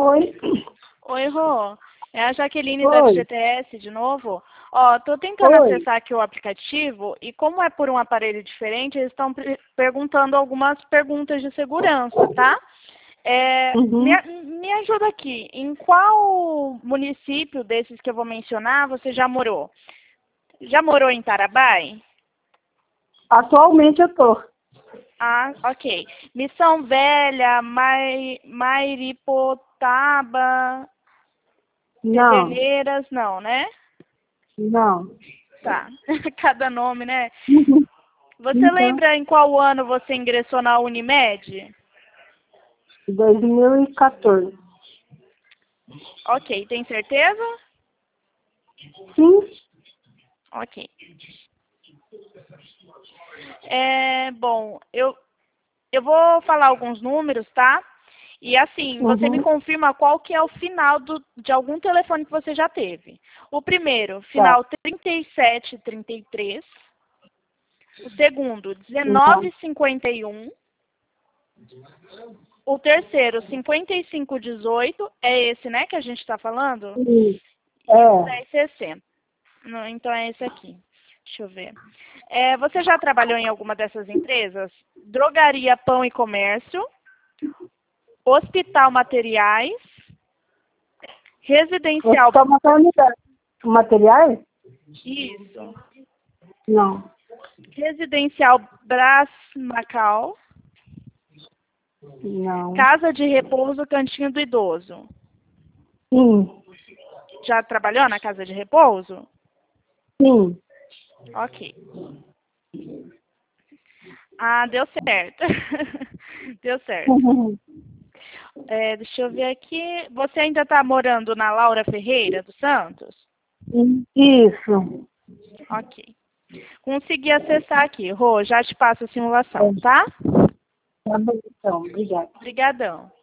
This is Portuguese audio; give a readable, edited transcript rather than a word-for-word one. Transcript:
Oi. Oi, Rô. É a Jaqueline da Oi. FGTS de novo. Ó, tô tentando Oi. acessar aqui o aplicativo e como é por um aparelho diferente, eles estão perguntando algumas perguntas de segurança, tá? Uhum. Me ajuda aqui. Em qual município desses que eu vou mencionar você já morou? Já morou em Tarabai? Atualmente eu tô. Ah, ok. Missão Velha, Mairipotaba, Não, Pederneiras, não, né? não. Tá. Cada nome, né? Uhum. Você Então, lembra em qual ano você ingressou na Unimed? 2014. Ok, tem certeza? Sim. Ok. Bom, eu vou falar alguns números, tá? E assim, você me Uhum. confirma qual que é o final de algum telefone que você já teve. O primeiro, Tá. final 3733. O segundo, Não. 1951. O terceiro, 5518. É esse, né, que a gente está falando? Sim. E o É. 1060. Não, então é esse aqui. Deixa eu ver. Você já trabalhou em alguma dessas empresas? Drogaria Pão e Comércio, Hospital Materiais, Residencial. Hospital Maternidade. Materiais? Isso. Não. Residencial Brás Macau, Não. Casa de Repouso Cantinho do Idoso. Sim. Já trabalhou na Casa de Repouso? Sim. Ok. Ah, deu certo. Deu certo. Uhum. Deixa eu ver aqui. Você ainda está morando na Laura Ferreira dos Santos? Isso. Ok. Consegui acessar aqui. Rô, já te passo a É. simulação, tá? Tá bom, então. Obrigada. Obrigadão.